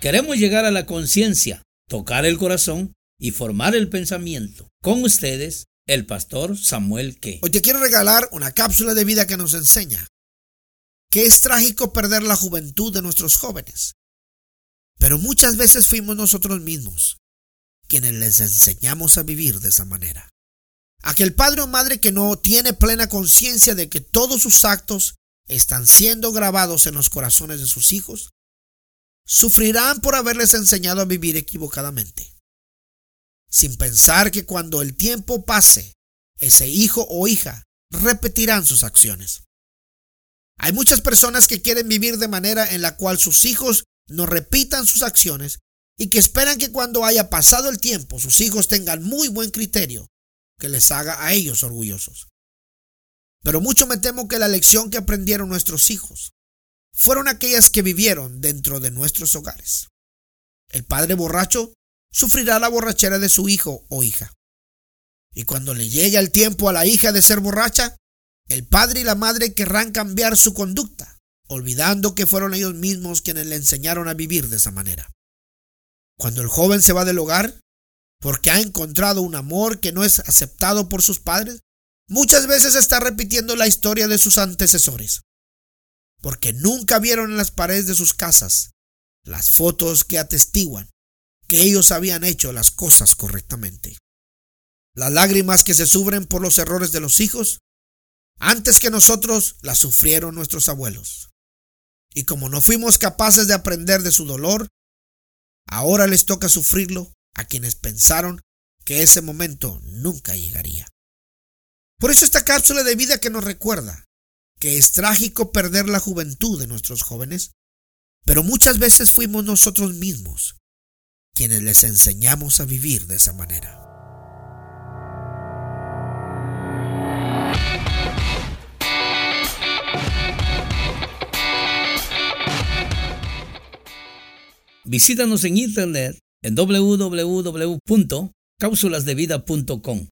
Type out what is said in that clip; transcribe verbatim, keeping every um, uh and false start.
Queremos llegar a la conciencia, tocar el corazón y formar el pensamiento. Con ustedes, el pastor Samuel Ke. Hoy te quiero regalar una cápsula de vida que nos enseña que es trágico perder la juventud de nuestros jóvenes. Pero muchas veces fuimos nosotros mismos quienes les enseñamos a vivir de esa manera. Aquel padre o madre que no tiene plena conciencia de que todos sus actos están siendo grabados en los corazones de sus hijos, sufrirán por haberles enseñado a vivir equivocadamente, sin pensar que cuando el tiempo pase, ese hijo o hija repetirán sus acciones. Hay muchas personas que quieren vivir de manera en la cual sus hijos no repitan sus acciones y que esperan que cuando haya pasado el tiempo sus hijos tengan muy buen criterio que les haga a ellos orgullosos. Pero mucho me temo que la lección que aprendieron nuestros hijos fueron aquellas que vivieron dentro de nuestros hogares. El padre borracho sufrirá la borrachera de su hijo o hija. Y cuando le llegue el tiempo a la hija de ser borracha, el padre y la madre querrán cambiar su conducta, olvidando que fueron ellos mismos quienes le enseñaron a vivir de esa manera. Cuando el joven se va del hogar, porque ha encontrado un amor que no es aceptado por sus padres, muchas veces está repitiendo la historia de sus antecesores, porque nunca vieron en las paredes de sus casas las fotos que atestiguan que ellos habían hecho las cosas correctamente. Las lágrimas que se sufren por los errores de los hijos, antes que nosotros las sufrieron nuestros abuelos. Y como no fuimos capaces de aprender de su dolor, ahora les toca sufrirlo a quienes pensaron que ese momento nunca llegaría. Por eso esta cápsula de vida que nos recuerda que es trágico perder la juventud de nuestros jóvenes, pero muchas veces fuimos nosotros mismos quienes les enseñamos a vivir de esa manera. Visítanos en internet en doble u doble u doble u punto cápsulas de vida punto com.